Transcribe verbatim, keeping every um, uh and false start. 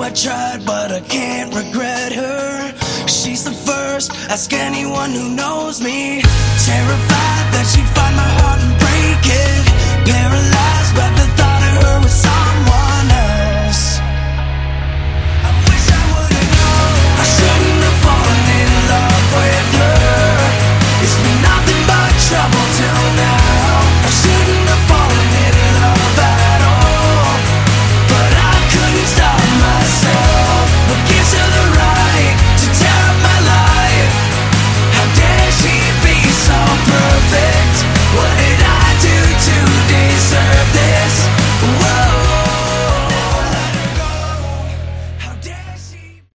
I tried, but I can't regret her. She's the first, ask anyone who knows me. Terrified that she'd find my heart and break it. Paralyzed by the